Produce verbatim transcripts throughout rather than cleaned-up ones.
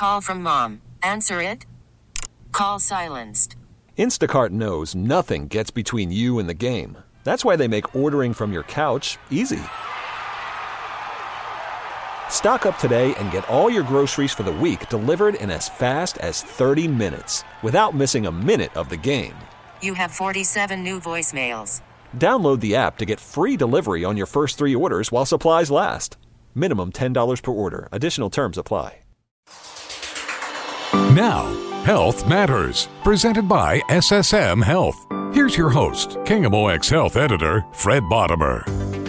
Call from mom. Answer it. Call silenced. Instacart knows nothing gets between you and the game. That's why they make ordering from your couch easy. Stock up today and get all your groceries for the week delivered in as fast as thirty minutes without missing a minute of the game. You have forty-seven new voicemails. Download the app to get free delivery on your first three orders while supplies last. Minimum ten dollars per order. Additional terms apply. Now, Health Matters, presented by S S M Health. Here's your host, K M O X Health Editor, Fred Bottomer.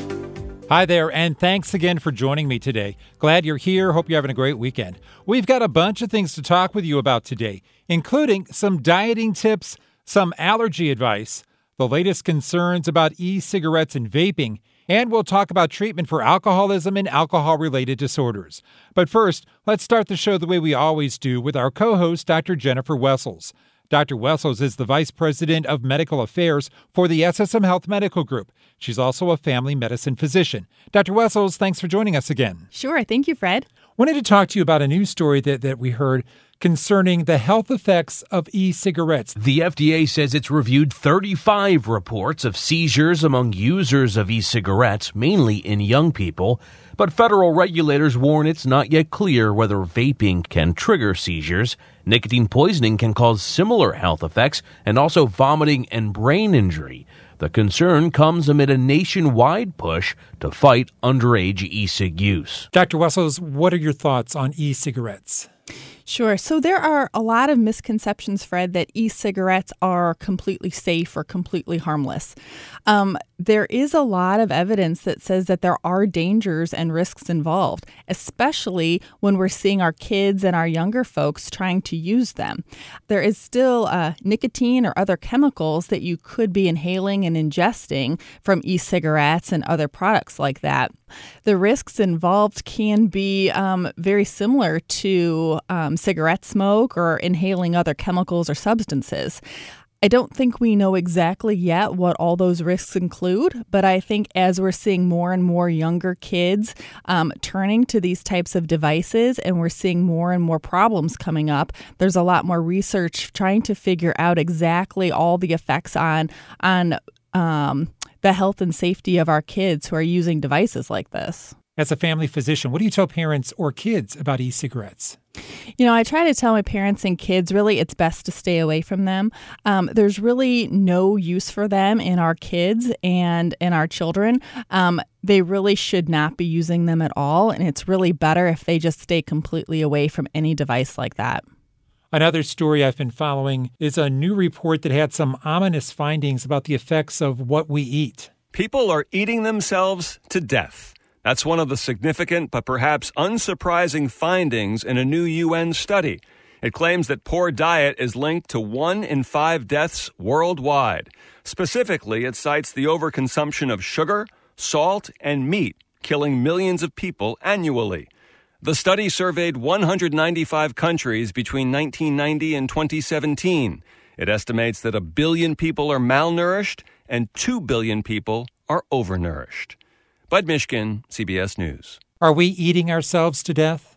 Hi there, and thanks again for joining me today. Glad you're here. Hope you're having a great weekend. We've got a bunch of things to talk with you about today, including some dieting tips, some allergy advice, the latest concerns about e-cigarettes and vaping, and we'll talk about treatment for alcoholism and alcohol-related disorders. But first, let's start the show the way we always do with our co-host, Doctor Jennifer Wessels. Doctor Wessels is the Vice President of Medical Affairs for the S S M Health Medical Group. She's also a family medicine physician. Doctor Wessels, thanks for joining us again. Sure. Thank you, Fred. Wanted to talk to you about a news story that, that we heard concerning the health effects of e-cigarettes. The F D A says it's reviewed thirty-five reports of seizures among users of e-cigarettes, mainly in young people. But federal regulators warn it's not yet clear whether vaping can trigger seizures. Nicotine poisoning can cause similar health effects and also vomiting and brain injury. The concern comes amid a nationwide push to fight underage e-cig use. Doctor Wessels, what are your thoughts on e-cigarettes? Sure. So there are a lot of misconceptions, Fred, that e-cigarettes are completely safe or completely harmless. Um, there is a lot of evidence that says that there are dangers and risks involved, especially when we're seeing our kids and our younger folks trying to use them. There is still uh, nicotine or other chemicals that you could be inhaling and ingesting from e-cigarettes and other products like that. The risks involved can be um, very similar to um, cigarette smoke or inhaling other chemicals or substances. I don't think we know exactly yet what all those risks include, but I think as we're seeing more and more younger kids um, turning to these types of devices and we're seeing more and more problems coming up, there's a lot more research trying to figure out exactly all the effects on on um, the health and safety of our kids who are using devices like this. As a family physician, what do you tell parents or kids about e-cigarettes? You know, I try to tell my parents and kids, really, it's best to stay away from them. Um, there's really no use for them in our kids and in our children. Um, they really should not be using them at all, and it's really better if they just stay completely away from any device like that. Another story I've been following is a new report that had some ominous findings about the effects of what we eat. People are eating themselves to death. That's one of the significant but perhaps unsurprising findings in a new U N study. It claims that poor diet is linked to one in five deaths worldwide. Specifically, it cites the overconsumption of sugar, salt, and meat, killing millions of people annually. The study surveyed one hundred ninety-five countries between nineteen ninety and twenty seventeen. It estimates that a billion people are malnourished and two billion people are overnourished. Bud Mishkin, C B S News. Are we eating ourselves to death?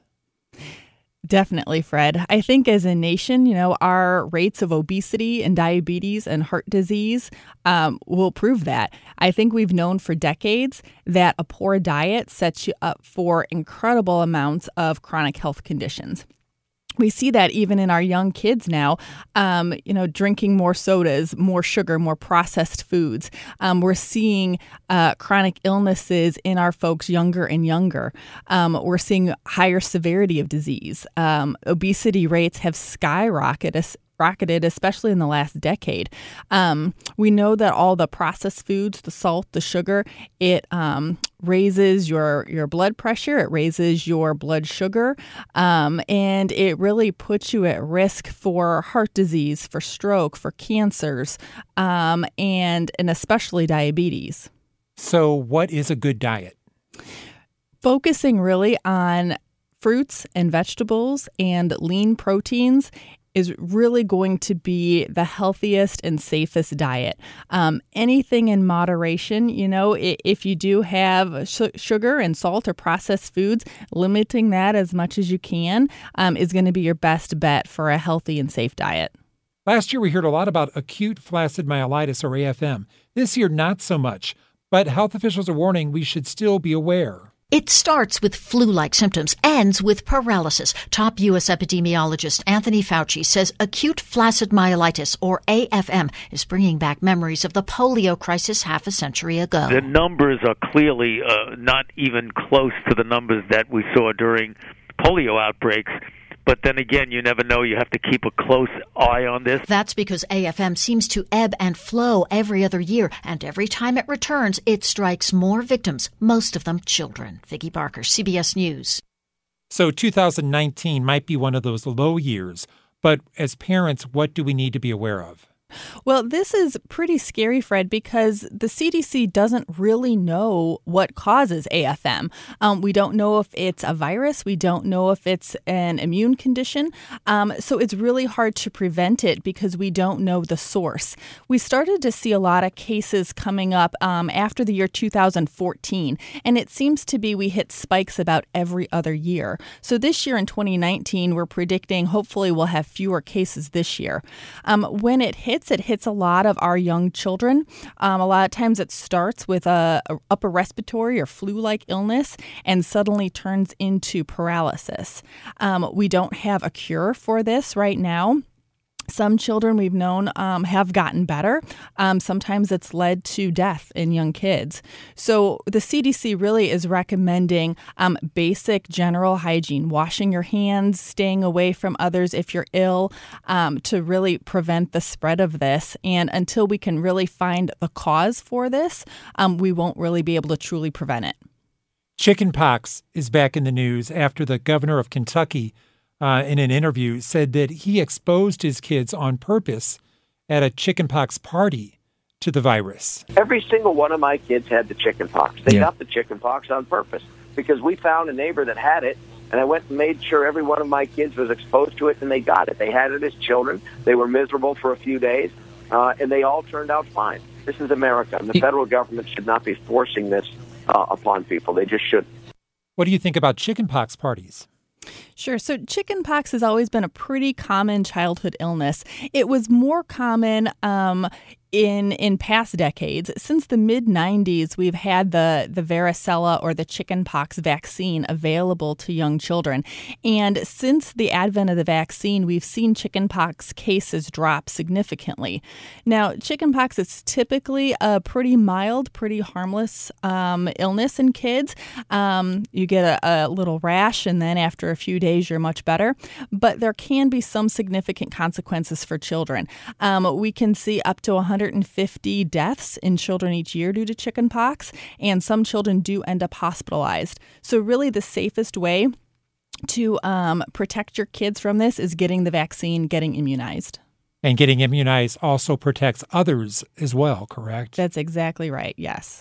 Definitely, Fred. I think as a nation, you know, our rates of obesity and diabetes and heart disease um, will prove that. I think we've known for decades that a poor diet sets you up for incredible amounts of chronic health conditions. We see that even in our young kids now, um, you know, drinking more sodas, more sugar, more processed foods. Um, we're seeing uh, chronic illnesses in our folks younger and younger. Um, we're seeing higher severity of disease. Um, obesity rates have skyrocketed, rocketed, especially in the last decade. Um, we know that all the processed foods, the salt, the sugar, it um, raises your, your blood pressure, it raises your blood sugar, um, and it really puts you at risk for heart disease, for stroke, for cancers, um, and, and especially diabetes. So what is a good diet? Focusing really on fruits and vegetables and lean proteins is really going to be the healthiest and safest diet. Um, anything in moderation, you know, if you do have sh- sugar and salt or processed foods, limiting that as much as you can um, is going to be your best bet for a healthy and safe diet. Last year, we heard a lot about acute flaccid myelitis, or A F M. This year, not so much. But health officials are warning we should still be aware. It starts with flu-like symptoms, ends with paralysis. Top U S epidemiologist Anthony Fauci says acute flaccid myelitis, or A F M, is bringing back memories of the polio crisis half a century ago. The numbers are clearly uh, not even close to the numbers that we saw during polio outbreaks. But then again, you never know. You have to keep a close eye on this. That's because A F M seems to ebb and flow every other year, and every time it returns, it strikes more victims, most of them children. Vicki Barker, C B S News. So two thousand nineteen might be one of those low years, but as parents, what do we need to be aware of? Well, this is pretty scary, Fred, because the C D C doesn't really know what causes A F M. Um, we don't know if it's a virus. We don't know if it's an immune condition. Um, so it's really hard to prevent it because we don't know the source. We started to see a lot of cases coming up um, after the year two thousand fourteen, and it seems to be we hit spikes about every other year. So this year in twenty nineteen, we're predicting hopefully we'll have fewer cases this year. Um, when it hits, it hits a lot of our young children. Um, a lot of times it starts with a, a upper respiratory or flu-like illness and suddenly turns into paralysis. Um, we don't have a cure for this right now. Some children we've known um, have gotten better. Um, sometimes it's led to death in young kids. So the C D C really is recommending um, basic general hygiene, washing your hands, staying away from others if you're ill, um, to really prevent the spread of this. And until we can really find the cause for this, um, we won't really be able to truly prevent it. Chickenpox is back in the news after the governor of Kentucky Uh, in an interview, said that he exposed his kids on purpose at a chickenpox party to the virus. Every single one of my kids had the chickenpox. They Yeah. got the chickenpox on purpose because we found a neighbor that had it, and I went and made sure every one of my kids was exposed to it, and they got it. They had it as children. They were miserable for a few days, uh, and they all turned out fine. This is America, and the federal government should not be forcing this uh, upon people. They just shouldn't. What do you think about chickenpox parties? Sure. So chickenpox has always been a pretty common childhood illness. It was more common um, in in past decades. Since the mid nineties, we've had the, the varicella or the chickenpox vaccine available to young children. And since the advent of the vaccine, we've seen chickenpox cases drop significantly. Now, chickenpox is typically a pretty mild, pretty harmless um, illness in kids. Um, you get a, a little rash, and then after a few days, you're much better. But there can be some significant consequences for children. Um, we can see up to one hundred fifty deaths in children each year due to chickenpox, and some children do end up hospitalized. So really the safest way to um, protect your kids from this is getting the vaccine, getting immunized. And getting immunized also protects others as well, correct? That's exactly right, yes.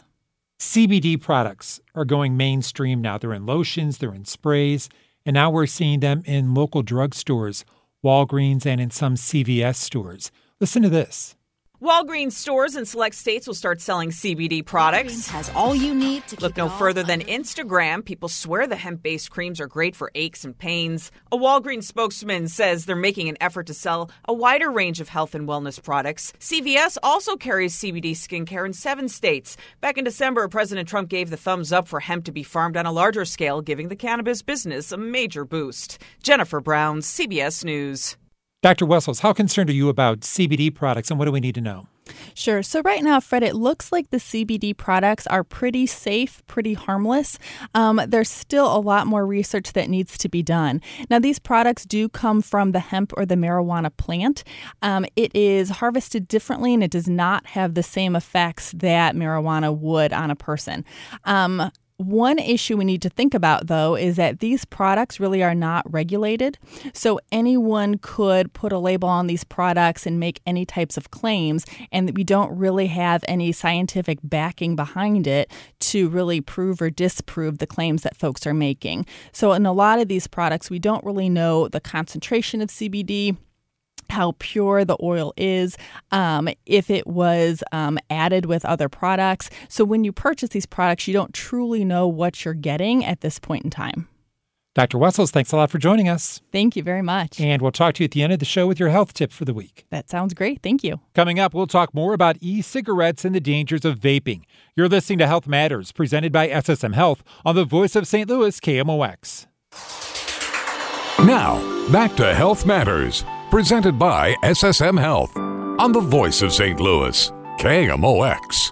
C B D products are going mainstream now. They're in lotions, they're in sprays, and now we're seeing them in local drugstores, Walgreens, and in some C V S stores. Listen to this. Walgreens stores in select states will start selling C B D products. Walgreens has all you need to keep Look no further than Instagram. People swear the hemp-based creams are great for aches and pains. A Walgreens spokesman says they're making an effort to sell a wider range of health and wellness products. C V S also carries C B D skincare in seven states. Back in December, President Trump gave the thumbs up for hemp to be farmed on a larger scale, giving the cannabis business a major boost. Jennifer Brown, C B S News. Doctor Wessels, how concerned are you about C B D products, and what do we need to know? Sure. So right now, Fred, it looks like the C B D products are pretty safe, pretty harmless. Um, there's still a lot more research that needs to be done. Now, these products do come from the hemp or the marijuana plant. Um, it is harvested differently, and it does not have the same effects that marijuana would on a person. Um, One issue we need to think about, though, is that these products really are not regulated. So anyone could put a label on these products and make any types of claims, and we don't really have any scientific backing behind it to really prove or disprove the claims that folks are making. So in a lot of these products, we don't really know the concentration of C B D. how pure the oil is, um, if it was um, added with other products. So when you purchase these products, you don't truly know what you're getting at this point in time. Doctor Wessels, thanks a lot for joining us. Thank you very much. And we'll talk to you at the end of the show with your health tip for the week. That sounds great. Thank you. Coming up, we'll talk more about e-cigarettes and the dangers of vaping. You're listening to Health Matters, presented by S S M Health on the Voice of Saint Louis, K M O X. Now, back to Health Matters, presented by S S M Health on the Voice of Saint Louis, K M O X.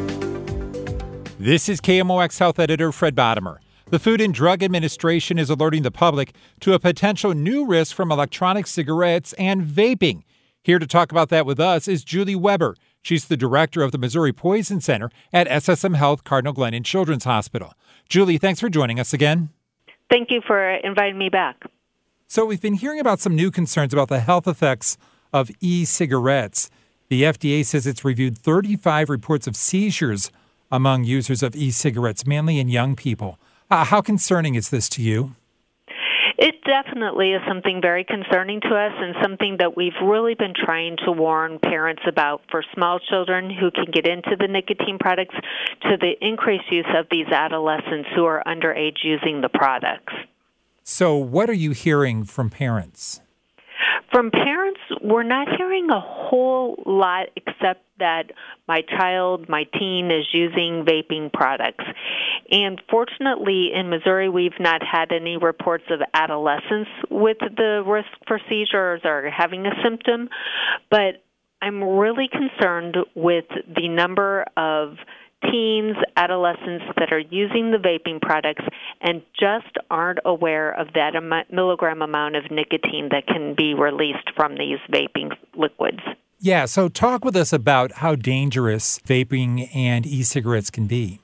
This is K M O X Health Editor Fred Bottomer. The Food and Drug Administration is alerting the public to a potential new risk from electronic cigarettes and vaping. Here to talk about that with us is Julie Weber. She's the director of the Missouri Poison Center at S S M Health Cardinal Glennon Children's Hospital. Julie, thanks for joining us again. Thank you for inviting me back. So we've been hearing about some new concerns about the health effects of e-cigarettes. The F D A says it's reviewed thirty-five reports of seizures among users of e-cigarettes, mainly in young people. Uh, how concerning is this to you? It definitely is something very concerning to us and something that we've really been trying to warn parents about for small children who can get into the nicotine products to the increased use of these adolescents who are underage using the products. So what are you hearing from parents? From parents, we're not hearing a whole lot except that my child, my teen, is using vaping products. And fortunately, in Missouri, we've not had any reports of adolescents with the risk for seizures or having a symptom. But I'm really concerned with the number of teens, adolescents that are using the vaping products and just aren't aware of that am- milligram amount of nicotine that can be released from these vaping liquids. Yeah, so talk with us about how dangerous vaping and e-cigarettes can be.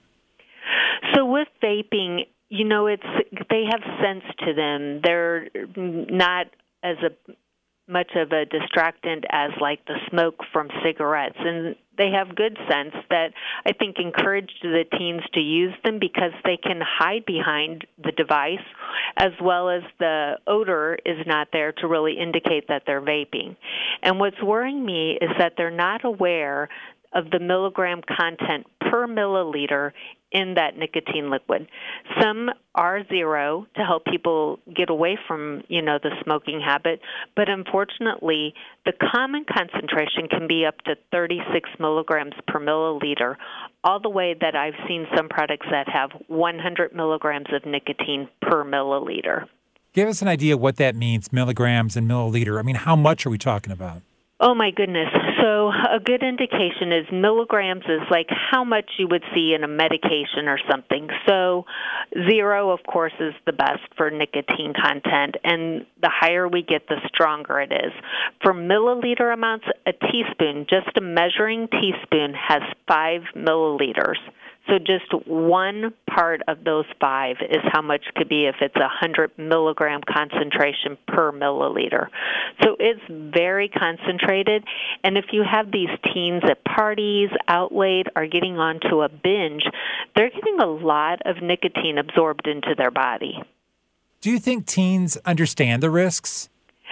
So with vaping, you know, it's they have sense to them. They're not as a much of a distractant as like the smoke from cigarettes, and they have good sense that I think encourage the teens to use them because they can hide behind the device, as well as the odor is not there to really indicate that they're vaping. And what's worrying me is that they're not aware of the milligram content per milliliter in that nicotine liquid. Some are zero to help people get away from, you know, the smoking habit, but unfortunately, the common concentration can be up to thirty-six milligrams per milliliter, all the way that I've seen some products that have one hundred milligrams of nicotine per milliliter. Give us an idea what that means, milligrams and milliliter. I mean, how much are we talking about? Oh, my goodness. So a good indication is milligrams is like how much you would see in a medication or something. So zero, of course, is the best for nicotine content, and the higher we get, the stronger it is. For milliliter amounts, a teaspoon, just a measuring teaspoon, has five milliliters. So just one part of those five is how much could be if it's a one hundred milligram concentration per milliliter. So it's very concentrated. And if you have these teens at parties, out late, are getting onto a binge, they're getting a lot of nicotine absorbed into their body. Do you think teens understand the risks?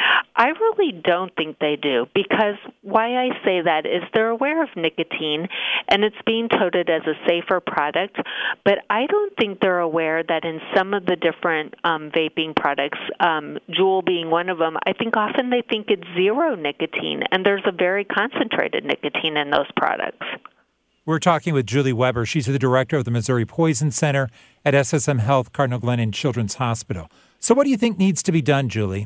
I really don't think they do, because why I say that is they're aware of nicotine and it's being touted as a safer product, but I don't think they're aware that in some of the different um, vaping products, um, Juul being one of them, I think often they think it's zero nicotine, and there's a very concentrated nicotine in those products. We're talking with Julie Weber. She's the director of the Missouri Poison Center at S S M Health Cardinal Glennon Children's Hospital. So what do you think needs to be done, Julie?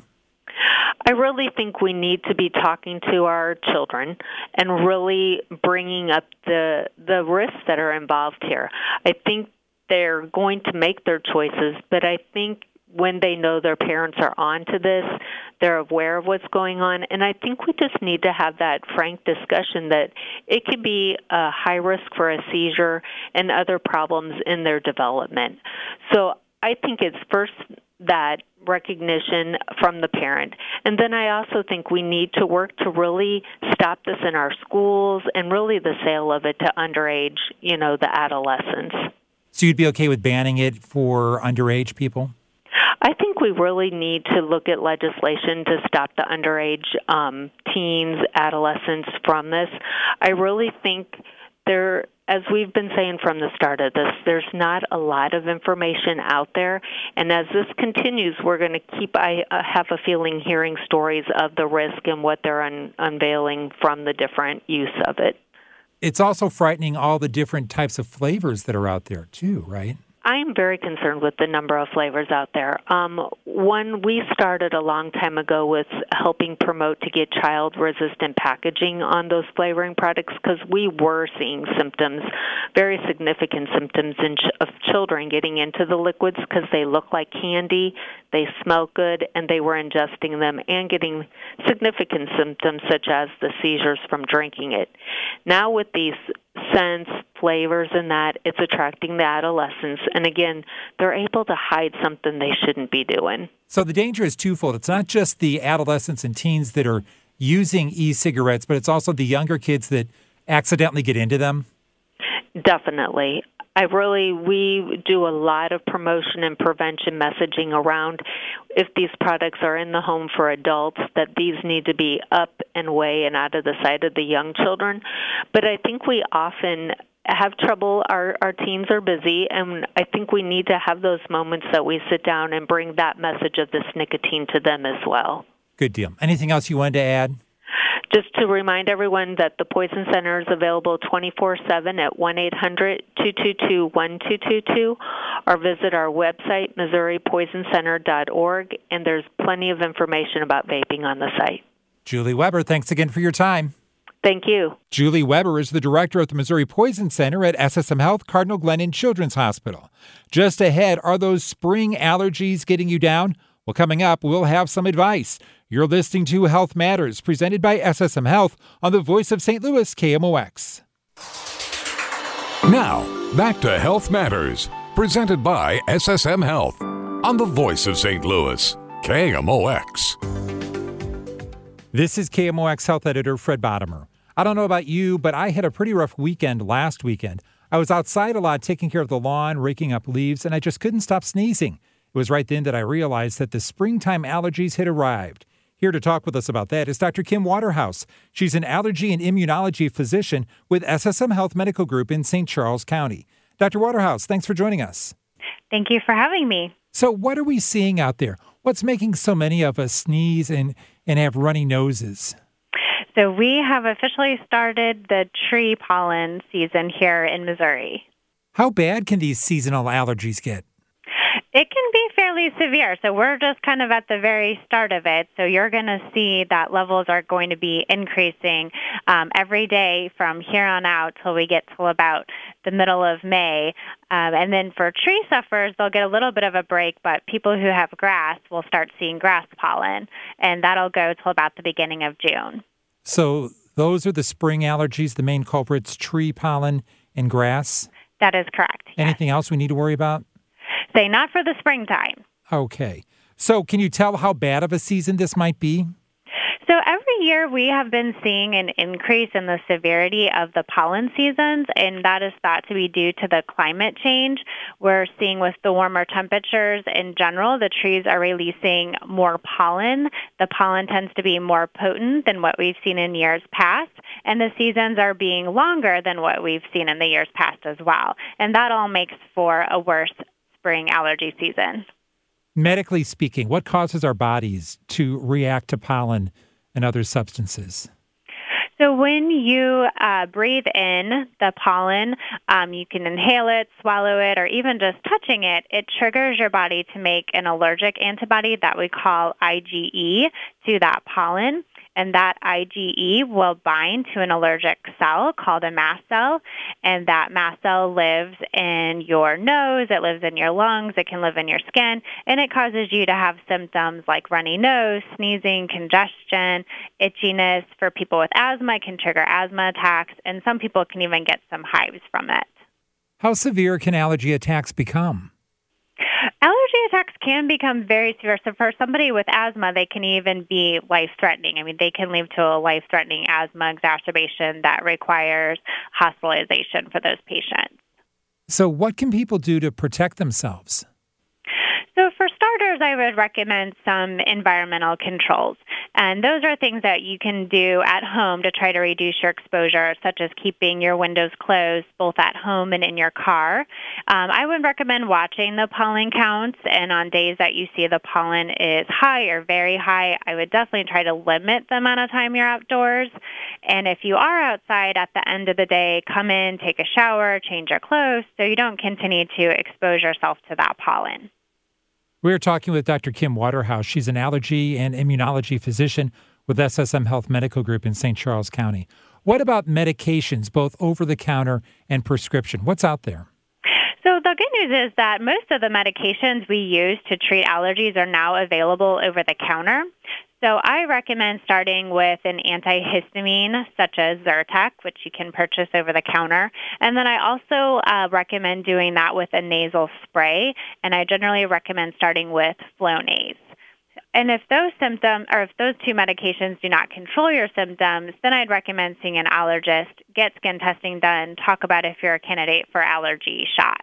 I really think we need to be talking to our children and really bringing up the the risks that are involved here. I think they're going to make their choices, but I think when they know their parents are on to this, they're aware of what's going on, and I think we just need to have that frank discussion that it could be a high risk for a seizure and other problems in their development. So I think it's first that recognition from the parent. And then I also think we need to work to really stop this in our schools and really the sale of it to underage, you know, the adolescents. So you'd be okay with banning it for underage people? I think we really need to look at legislation to stop the underage um, teens, adolescents from this. I really think there, as we've been saying from the start of this, there's not a lot of information out there. And as this continues, we're going to keep, I uh, have a feeling, hearing stories of the risk and what they're un- unveiling from the different use of it. It's also frightening all the different types of flavors that are out there, too, right? I am very concerned with the number of flavors out there. Um, one, we started a long time ago with helping promote to get child-resistant packaging on those flavoring products because we were seeing symptoms, very significant symptoms in ch- of children getting into the liquids because they look like candy, they smell good, and they were ingesting them and getting significant symptoms such as the seizures from drinking it. Now with these scents, flavors, and that, it's attracting the adolescents. And again, they're able to hide something they shouldn't be doing. So the danger is twofold. It's not just the adolescents and teens that are using e-cigarettes, but it's also the younger kids that accidentally get into them. Definitely. I really, we do a lot of promotion and prevention messaging around if these products are in the home for adults, that these need to be up and away and out of the sight of the young children. But I think we often have trouble. Our, our teens are busy, and I think we need to have those moments that we sit down and bring that message of this nicotine to them as well. Good deal. Anything else you wanted to add? Just to remind everyone that the Poison Center is available twenty-four seven at one eight hundred two two two one two two two, or visit our website, missouri poison center dot org, and there's plenty of information about vaping on the site. Julie Weber, thanks again for your time. Thank you. Julie Weber is the director of the Missouri Poison Center at S S M Health Cardinal Glennon Children's Hospital. Just ahead, are those spring allergies getting you down? Well, coming up, we'll have some advice. You're listening to Health Matters, presented by S S M Health on the Voice of Saint Louis, K M O X. Now, back to Health Matters, presented by S S M Health on the Voice of Saint Louis, K M O X. This is K M O X Health Editor Fred Bottomer. I don't know about you, but I had a pretty rough weekend last weekend. I was outside a lot taking care of the lawn, raking up leaves, and I just couldn't stop sneezing. It was right then that I realized that the springtime allergies had arrived. Here to talk with us about that is Doctor Kim Waterhouse. She's an allergy and immunology physician with S S M Health Medical Group in Saint Charles County. Doctor Waterhouse, thanks for joining us. Thank you for having me. So what are we seeing out there? What's making so many of us sneeze and, and have runny noses? So we have officially started the tree pollen season here in Missouri. How bad can these seasonal allergies get? It can be fairly severe. So we're just kind of at the very start of it. So you're going to see that levels are going to be increasing um, every day from here on out till we get till about the middle of May. Um, and then for tree sufferers, they'll get a little bit of a break, but people who have grass will start seeing grass pollen, and that'll go till about the beginning of June. So those are the spring allergies, the main culprits, tree pollen and grass? That is correct. Anything yes. else we need to worry about? Say not for the springtime. Okay. So can you tell how bad of a season this might be? So every year we have been seeing an increase in the severity of the pollen seasons, and that is thought to be due to the climate change. We're seeing with the warmer temperatures in general, the trees are releasing more pollen. The pollen tends to be more potent than what we've seen in years past, and the seasons are being longer than what we've seen in the years past as well. And that all makes for a worse spring allergy season. Medically speaking, what causes our bodies to react to pollen and other substances? So when you uh, breathe in the pollen, um, you can inhale it, swallow it, or even just touching it, it triggers your body to make an allergic antibody that we call I G E to that pollen. And that I G E will bind to an allergic cell called a mast cell, and that mast cell lives in your nose, it lives in your lungs, it can live in your skin, and it causes you to have symptoms like runny nose, sneezing, congestion, itchiness. For people with asthma, it can trigger asthma attacks, and some people can even get some hives from it. How severe can allergy attacks become? Allergy attacks can become very severe. So for somebody with asthma, they can even be life-threatening. I mean, they can lead to a life-threatening asthma exacerbation that requires hospitalization for those patients. So what can people do to protect themselves? So for starters, others, I would recommend some environmental controls. And those are things that you can do at home to try to reduce your exposure, such as keeping your windows closed both at home and in your car. Um, I would recommend watching the pollen counts, and on days that you see the pollen is high or very high, I would definitely try to limit the amount of time you're outdoors. And if you are outside at the end of the day, come in, take a shower, change your clothes so you don't continue to expose yourself to that pollen. We're talking with Doctor Kim Waterhouse. She's an allergy and immunology physician with S S M Health Medical Group in Saint Charles County. What about medications, both over-the-counter and prescription? What's out there? So the good news is that most of the medications we use to treat allergies are now available over the counter. So I recommend starting with an antihistamine such as Zyrtec, which you can purchase over the counter. And then I also uh, recommend doing that with a nasal spray, and I generally recommend starting with Flonase. And if those symptoms, or if those two medications do not control your symptoms, then I'd recommend seeing an allergist, get skin testing done, talk about if you're a candidate for allergy shots.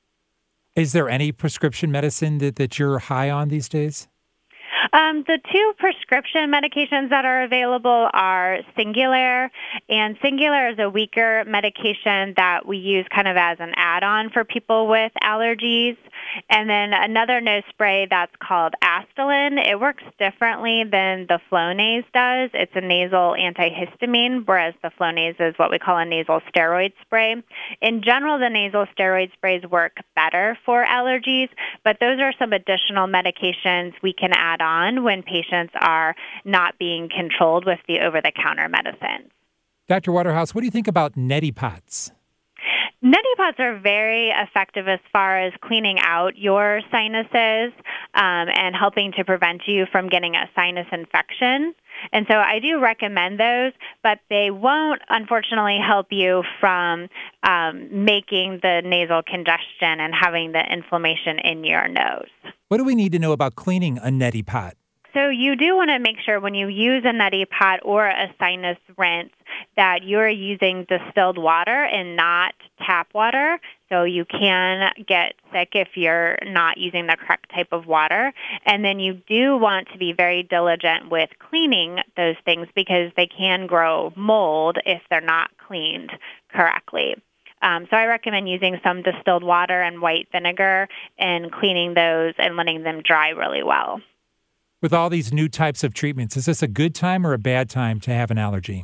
Is there any prescription medicine that, that you're high on these days? Um, the two prescription medications that are available are Singulair, and Singulair is a weaker medication that we use kind of as an add-on for people with allergies. And then another nose spray that's called Astelin. It works differently than the Flonase does. It's a nasal antihistamine, whereas the Flonase is what we call a nasal steroid spray. In general, the nasal steroid sprays work better for allergies, but those are some additional medications we can add on when patients are not being controlled with the over-the-counter medicines. Doctor Waterhouse, what do you think about neti pots? Neti pots are very effective as far as cleaning out your sinuses um, and helping to prevent you from getting a sinus infection. And so I do recommend those, but they won't, unfortunately, help you from um, making the nasal congestion and having the inflammation in your nose. What do we need to know about cleaning a neti pot? So you do want to make sure when you use a neti pot or a sinus rinse that you're using distilled water and not tap water. So you can get sick if you're not using the correct type of water. And then you do want to be very diligent with cleaning those things because they can grow mold if they're not cleaned correctly. Um, so I recommend using some distilled water and white vinegar and cleaning those and letting them dry really well. With all these new types of treatments, is this a good time or a bad time to have an allergy?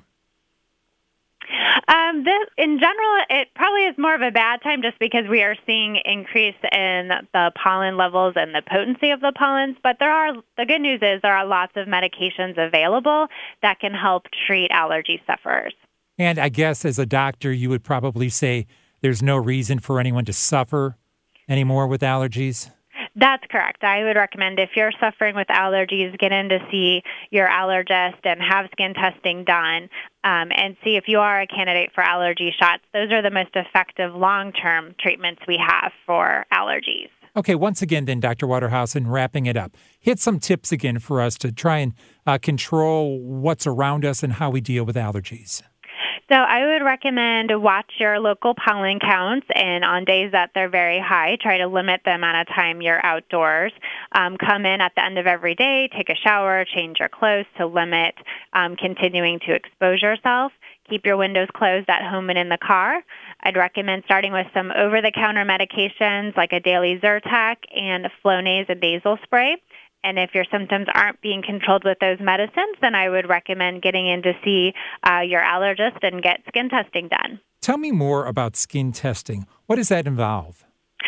Um, this, in general, it probably is more of a bad time just because we are seeing increase in the pollen levels and the potency of the pollens. But there are the good news is there are lots of medications available that can help treat allergy sufferers. And I guess as a doctor, you would probably say there's no reason for anyone to suffer anymore with allergies? That's correct. I would recommend if you're suffering with allergies, get in to see your allergist and have skin testing done um, and see if you are a candidate for allergy shots. Those are the most effective long-term treatments we have for allergies. Okay, once again then, Doctor Waterhouse, and wrapping it up, hit some tips again for us to try and uh, control what's around us and how we deal with allergies. So I would recommend watch your local pollen counts, and on days that they're very high, try to limit the amount of time you're outdoors. Um, come in at the end of every day, take a shower, change your clothes to limit um, continuing to expose yourself. Keep your windows closed at home and in the car. I'd recommend starting with some over-the-counter medications like a daily Zyrtec and Flonase, a nasal spray. And if your symptoms aren't being controlled with those medicines, then I would recommend getting in to see uh, your allergist and get skin testing done. Tell me more about skin testing. What does that involve?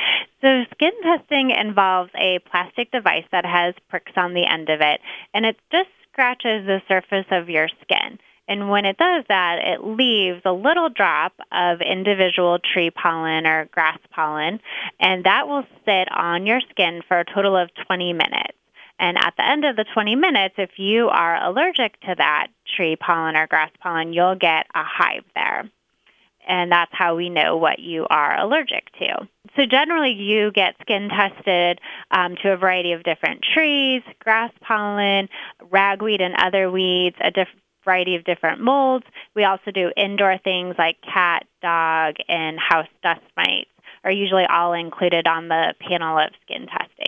So skin testing involves a plastic device that has pricks on the end of it, and it just scratches the surface of your skin. And when it does that, it leaves a little drop of individual tree pollen or grass pollen, and that will sit on your skin for a total of twenty minutes. And at the end of the twenty minutes, if you are allergic to that tree pollen or grass pollen, you'll get a hive there. And that's how we know what you are allergic to. So generally, you get skin tested um, to a variety of different trees, grass pollen, ragweed and other weeds, a diff- variety of different molds. We also do indoor things like cat, dog, and house dust mites are usually all included on the panel of skin testing.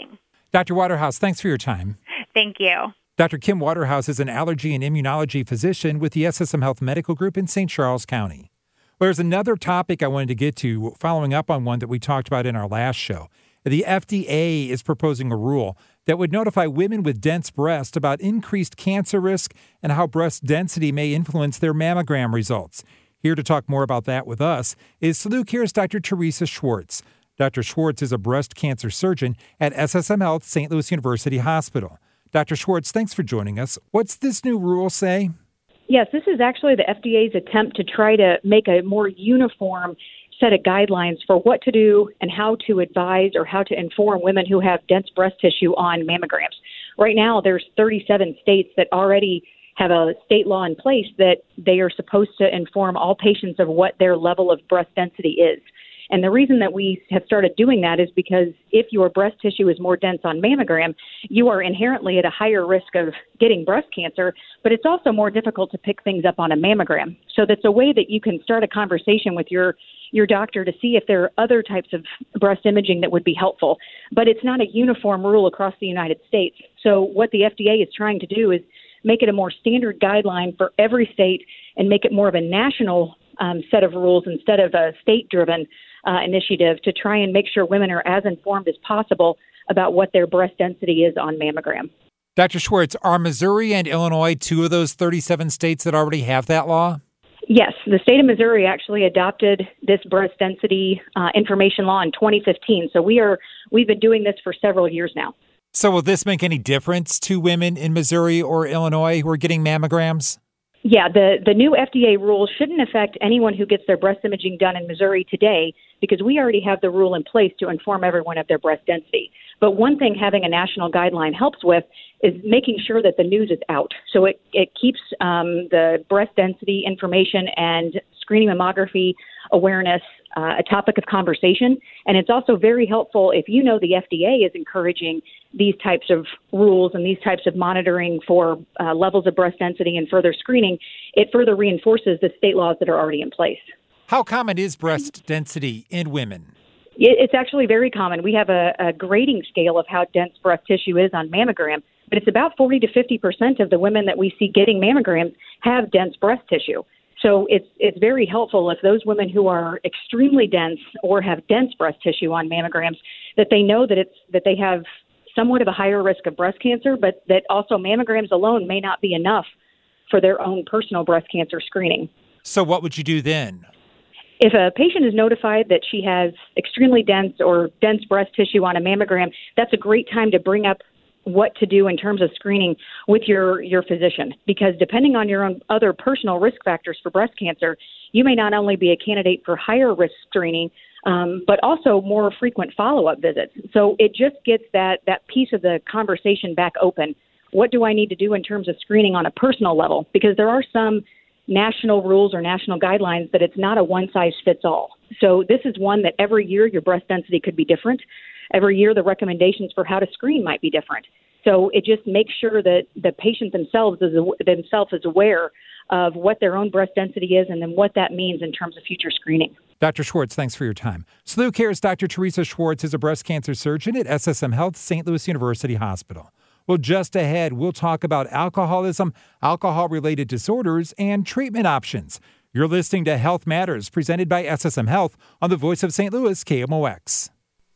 Doctor Waterhouse, thanks for your time. Thank you. Doctor Kim Waterhouse is an allergy and immunology physician with the S S M Health Medical Group in Saint Charles County. Well, there's another topic I wanted to get to, following up on one that we talked about in our last show. The F D A is proposing a rule that would notify women with dense breasts about increased cancer risk and how breast density may influence their mammogram results. Here to talk more about that with us is Saluda Care's Doctor Teresa Schwartz. Doctor Schwartz is a breast cancer surgeon at S S M Health Saint Louis University Hospital. Doctor Schwartz, thanks for joining us. What's this new rule say? Yes, this is actually the F D A's attempt to try to make a more uniform set of guidelines for what to do and how to advise or how to inform women who have dense breast tissue on mammograms. Right now, there's thirty-seven states that already have a state law in place that they are supposed to inform all patients of what their level of breast density is. And the reason that we have started doing that is because if your breast tissue is more dense on mammogram, you are inherently at a higher risk of getting breast cancer, but it's also more difficult to pick things up on a mammogram. So that's a way that you can start a conversation with your your doctor to see if there are other types of breast imaging that would be helpful. But it's not a uniform rule across the United States. So what the F D A is trying to do is make it a more standard guideline for every state and make it more of a national um, set of rules instead of a state-driven Uh, initiative to try and make sure women are as informed as possible about what their breast density is on mammogram. Doctor Schwartz, are Missouri and Illinois two of those thirty-seven states that already have that law? Yes, the state of Missouri actually adopted this breast density uh, information law in twenty fifteen. So we are we've been doing this for several years now. So will this make any difference to women in Missouri or Illinois who are getting mammograms? Yeah, the, the new F D A rules shouldn't affect anyone who gets their breast imaging done in Missouri today because we already have the rule in place to inform everyone of their breast density. But one thing having a national guideline helps with is making sure that the news is out. So it, it keeps um, the breast density information and screening mammography awareness uh, a topic of conversation. And it's also very helpful if you know the F D A is encouraging these types of rules and these types of monitoring for uh, levels of breast density and further screening, it further reinforces the state laws that are already in place. How common is breast density in women? It's actually very common. We have a, a grading scale of how dense breast tissue is on mammogram, but it's about forty to fifty percent of the women that we see getting mammograms have dense breast tissue. So it's it's very helpful if those women who are extremely dense or have dense breast tissue on mammograms, that they know that it's that they have somewhat of a higher risk of breast cancer, but that also mammograms alone may not be enough for their own personal breast cancer screening. So what would you do then? If a patient is notified that she has extremely dense or dense breast tissue on a mammogram, that's a great time to bring up what to do in terms of screening with your, your physician, because depending on your own other personal risk factors for breast cancer, you may not only be a candidate for higher risk screening, um, but also more frequent follow-up visits. So it just gets that, that piece of the conversation back open. What do I need to do in terms of screening on a personal level? Because there are some national rules or national guidelines that it's not a one-size-fits-all. So this is one that every year your breast density could be different. Every year the recommendations for how to screen might be different. So it just makes sure that the patient themselves is, themselves is aware of what their own breast density is and then what that means in terms of future screening. Doctor Schwartz, thanks for your time. Saluda Care's Doctor Teresa Schwartz is a breast cancer surgeon at S S M Health Saint Louis University Hospital. Well, just ahead, we'll talk about alcoholism, alcohol-related disorders, and treatment options. You're listening to Health Matters, presented by S S M Health on the Voice of Saint Louis, K M O X.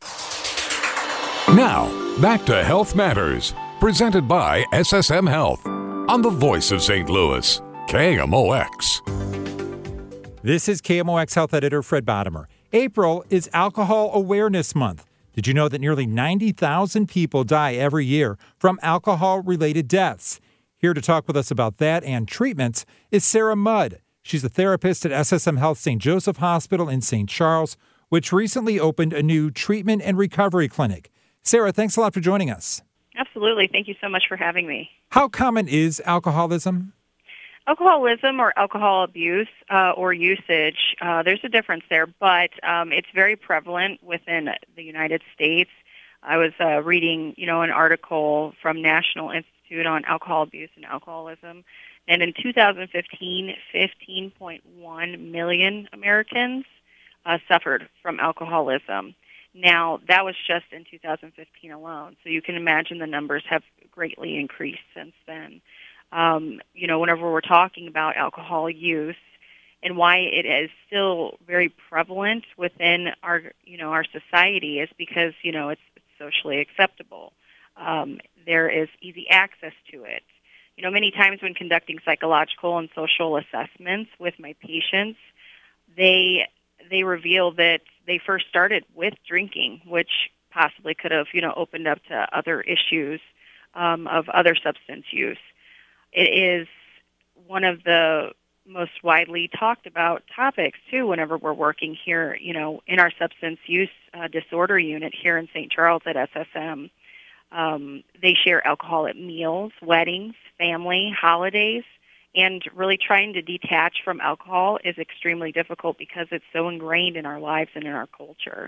Now, back to Health Matters, presented by S S M Health on the Voice of Saint Louis, K M O X. This is K M O X Health Editor Fred Bodimer. April is Alcohol Awareness Month. Did you know that nearly ninety thousand people die every year from alcohol-related deaths? Here to talk with us about that and treatments is Sarah Mudd. She's a therapist at S S M Health Saint Joseph Hospital in Saint Charles, which recently opened a new treatment and recovery clinic. Sarah, thanks a lot for joining us. Absolutely. Thank you so much for having me. How common is alcoholism? Alcoholism or alcohol abuse uh, or usage, uh, there's a difference there, but um, it's very prevalent within the United States. I was uh, reading, you know, an article from National Institute on Alcohol Abuse and Alcoholism, and in two thousand fifteen, fifteen point one million Americans uh, suffered from alcoholism. Now, that was just in two thousand fifteen alone, so you can imagine the numbers have greatly increased since then. Um, you know, whenever we're talking about alcohol use and why it is still very prevalent within our, you know, our society is because, you know, it's, it's socially acceptable. Um, there is easy access to it. You know, many times when conducting psychological and social assessments with my patients, they they reveal that they first started with drinking, which possibly could have, you know, opened up to other issues um, of other substance use. It is one of the most widely talked about topics, too, whenever we're working here, you know, in our substance use uh, disorder unit here in Saint Charles at S S M. Um, they share alcohol at meals, weddings, family, holidays, and really trying to detach from alcohol is extremely difficult because it's so ingrained in our lives and in our culture.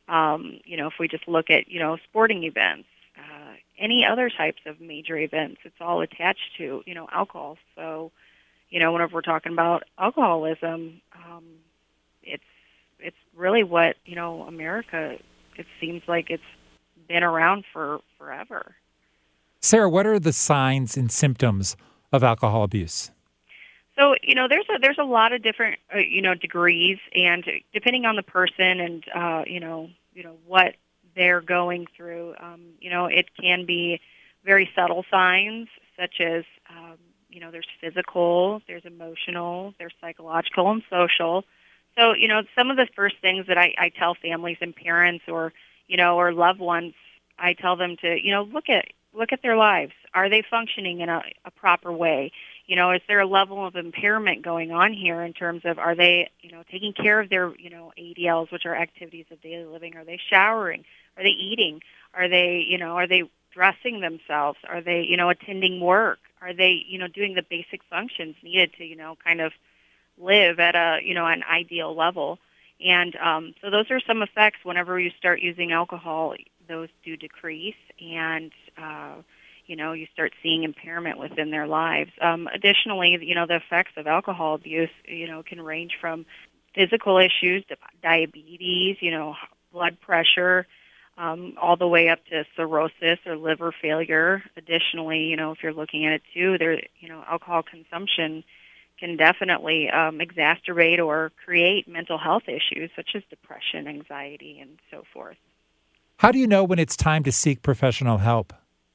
Um, you know, if we just look at, you know, sporting events, uh, any other types of major events, it's all attached to, you know, alcohol. So, you know, whenever we're talking about alcoholism, um, it's it's really what, you know, America, it seems like it's been around for forever. Sarah, what are the signs and symptoms of alcohol abuse? So, you know, there's a there's a lot of different uh, you know degrees, and depending on the person and uh, you know you know what they're going through, um, you know, it can be very subtle signs such as um, you know there's physical, there's emotional, there's psychological and social. So, you know, some of the first things that I, I tell families and parents or you know or loved ones, I tell them to you know look at look at their lives. Are they functioning in a, a proper way? You know, is there a level of impairment going on here in terms of are they, you know, taking care of their, you know, A D Ls, which are activities of daily living? Are they showering? Are they eating? Are they, you know, are they dressing themselves? Are they, you know, attending work? Are they, you know, doing the basic functions needed to, you know, kind of live at a, you know, an ideal level? And um, so those are some effects whenever you start using alcohol. Those do decrease, and uh, you know you start seeing impairment within their lives. Um, additionally, you know the effects of alcohol abuse, you know, can range from physical issues to diabetes, you know, blood pressure, um, all the way up to cirrhosis or liver failure. Additionally, you know, if you're looking at it too, there, you know, alcohol consumption can definitely um, exacerbate or create mental health issues such as depression, anxiety, and so forth. How do you know when it's time to seek professional help?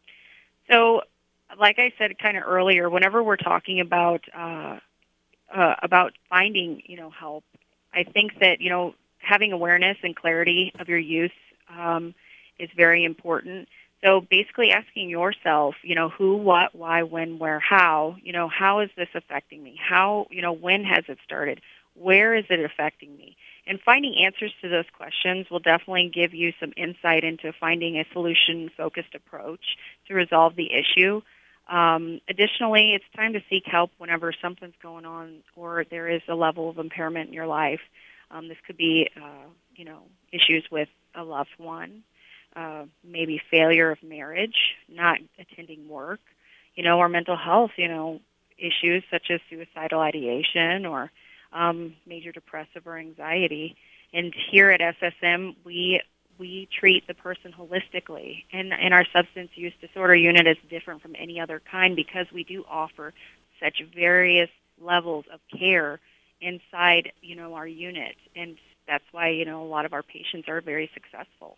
So, like I said kind of earlier, whenever we're talking about uh, uh, about finding, you know, help, I think that, you know, having awareness and clarity of your use um, is very important. So basically asking yourself, you know, who, what, why, when, where, how, you know, how is this affecting me? How, you know, when has it started? Where is it affecting me? And finding answers to those questions will definitely give you some insight into finding a solution-focused approach to resolve the issue. Um, additionally, it's time to seek help whenever something's going on or there is a level of impairment in your life. Um, this could be, uh, you know, issues with a loved one, uh, maybe failure of marriage, not attending work, you know, or mental health, you know, issues such as suicidal ideation or um, major depressive or anxiety. And here at S S M, we we treat the person holistically. And, and our substance use disorder unit is different from any other kind because we do offer such various levels of care inside, you know, our unit. And that's why, you know, a lot of our patients are very successful.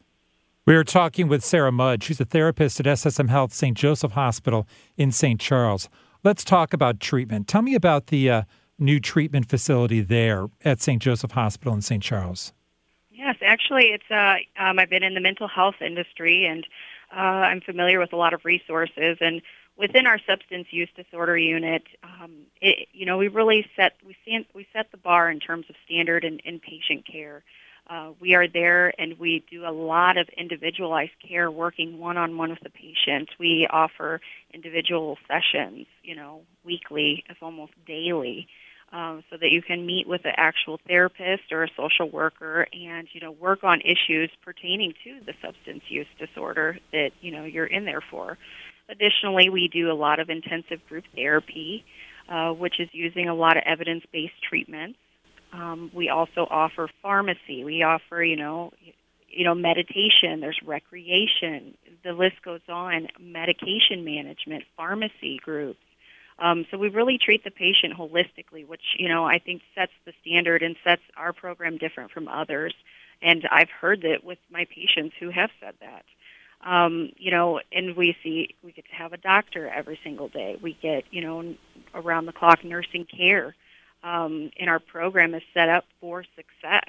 We are talking with Sarah Mudd. She's a therapist at S S M Health Saint Joseph Hospital in Saint Charles. Let's talk about treatment. Tell me about the uh, new treatment facility there at Saint Joseph Hospital in Saint Charles. Yes, actually, it's. Uh, um, I've been in the mental health industry, and uh, I'm familiar with a lot of resources. And within our substance use disorder unit, um, it, you know, we really set we stand, we set the bar in terms of standard and inpatient care. Uh, we are there, and we do a lot of individualized care, working one-on-one with the patient. We offer individual sessions, you know, weekly, if almost daily. Um, so that you can meet with an actual therapist or a social worker and, you know, work on issues pertaining to the substance use disorder that, you know, you're in there for. Additionally, we do a lot of intensive group therapy, uh, which is using a lot of evidence-based treatments. Um, we also offer pharmacy. We offer, you know, you know, meditation, there's recreation, the list goes on, medication management, pharmacy groups. Um, so we really treat the patient holistically, which, you know, I think sets the standard and sets our program different from others. And I've heard that with my patients who have said that. Um, you know, and we see, we get to have a doctor every single day. We get, you know, around-the-clock nursing care. Um, and our program is set up for success.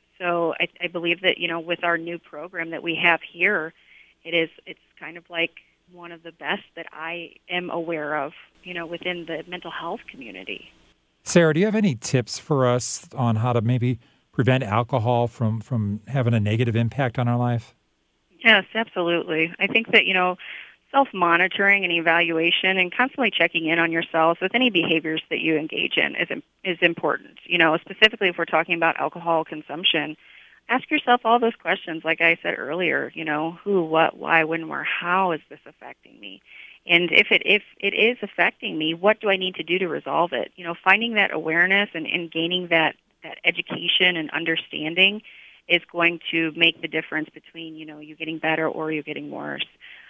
So I, I believe that, you know, with our new program that we have here, it is, it's kind of like one of the best that I am aware of, you know, within the mental health community. Sarah, do you have any tips for us on how to maybe prevent alcohol from, from having a negative impact on our life? Yes, absolutely. I think that, you know, self-monitoring and evaluation and constantly checking in on yourselves with any behaviors that you engage in is is important. You know, specifically if we're talking about alcohol consumption, ask yourself all those questions, like I said earlier, you know, who, what, why, when, where, how is this affecting me? And if it if it is affecting me, what do I need to do to resolve it? You know, finding that awareness and, and gaining that, that education and understanding is going to make the difference between, you know, you getting better or you getting worse.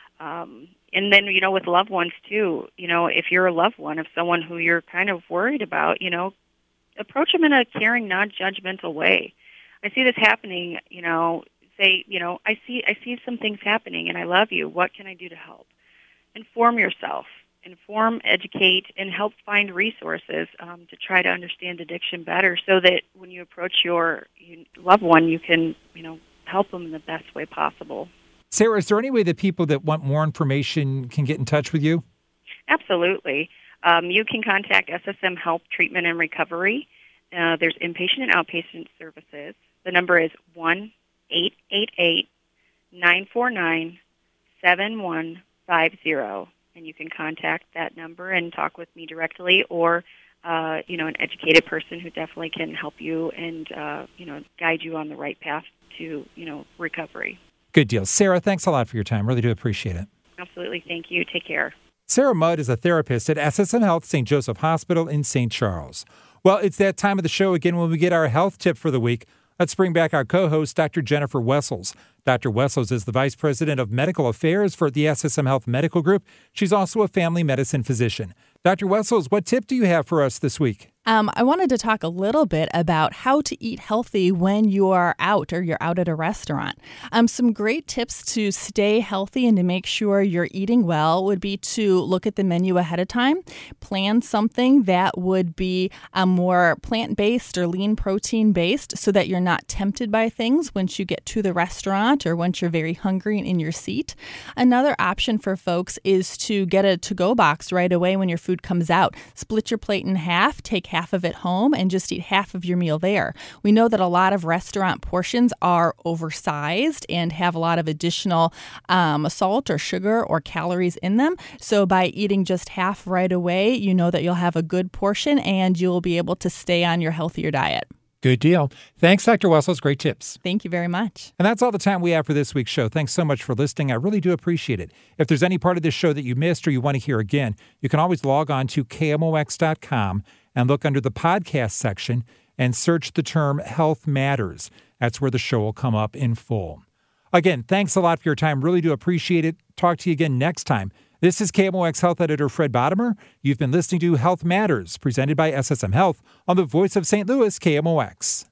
Um, and then, you know, with loved ones, too, you know, if you're a loved one of someone who you're kind of worried about, you know, approach them in a caring, non-judgmental way. I see this happening, you know, say, you know, I see I see some things happening and I love you. What can I do to help? Inform yourself. Inform, educate, and help find resources um, to try to understand addiction better so that when you approach your loved one, you can, you know, help them in the best way possible. Sarah, is there any way that people that want more information can get in touch with you? Absolutely. Um, you can contact S S M Health Treatment and Recovery. Uh, there's inpatient and outpatient services. The number is one eight eight eight, nine four nine, seven one five zero. And you can contact that number and talk with me directly or, uh, you know, an educated person who definitely can help you and, uh, you know, guide you on the right path to, you know, recovery. Good deal. Sarah, thanks a lot for your time. Really do appreciate it. Absolutely. Thank you. Take care. Sarah Mudd is a therapist at S S M Health Saint Joseph Hospital in Saint Charles. Well, it's that time of the show again when we get our health tip for the week. Let's bring back our co-host, Doctor Jennifer Wessels. Doctor Wessels is the Vice President of Medical Affairs for the S S M Health Medical Group. She's also a family medicine physician. Doctor Wessels, what tip do you have for us this week? Um, I wanted to talk a little bit about how to eat healthy when you are out or you're out at a restaurant. Um, some great tips to stay healthy and to make sure you're eating well would be to look at the menu ahead of time, plan something that would be um, more plant-based or lean protein-based so that you're not tempted by things once you get to the restaurant or once you're very hungry and in your seat. Another option for folks is to get a to-go box right away when your food comes out. Split your plate in half, take half of it home, and just eat half of your meal there. We know that a lot of restaurant portions are oversized and have a lot of additional um, salt or sugar or calories in them. So by eating just half right away, you know that you'll have a good portion and you'll be able to stay on your healthier diet. Good deal. Thanks, Doctor Wessels. Great tips. Thank you very much. And that's all the time we have for this week's show. Thanks so much for listening. I really do appreciate it. If there's any part of this show that you missed or you want to hear again, you can always log on to K M O X dot com and look under the podcast section and search the term Health Matters. That's where the show will come up in full. Again, thanks a lot for your time. Really do appreciate it. Talk to you again next time. This is K M O X Health Editor Fred Bodimer. You've been listening to Health Matters, presented by S S M Health on the voice of Saint Louis, K M O X.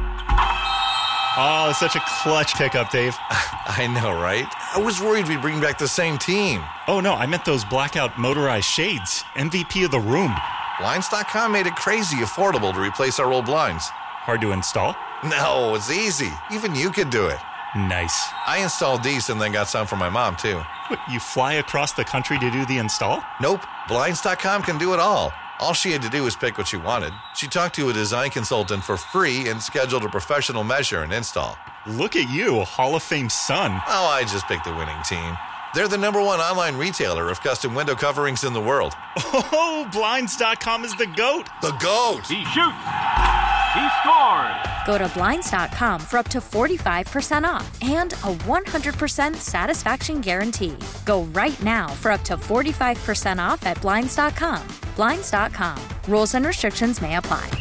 Oh, such a clutch pickup, Dave. I know, right? I was worried we'd bring back the same team. Oh, no, I meant those blackout motorized shades. M V P of the room. Blinds dot com made it crazy affordable to replace our old blinds. Hard to install? No, it's easy. Even you could do it. Nice. I installed these and then got some for my mom, too. What, you fly across the country to do the install? Nope. Blinds dot com can do it all. All she had to do was pick what she wanted. She talked to a design consultant for free and scheduled a professional measure and install. Look at you, Hall of Fame son. Oh, I just picked the winning team. They're the number one online retailer of custom window coverings in the world. Oh, Blinds dot com is the GOAT. The GOAT. He shoots. He scored. Go to Blinds dot com for up to forty-five percent off and a one hundred percent satisfaction guarantee. Go right now for up to forty-five percent off at Blinds dot com. Blinds dot com. Rules and restrictions may apply.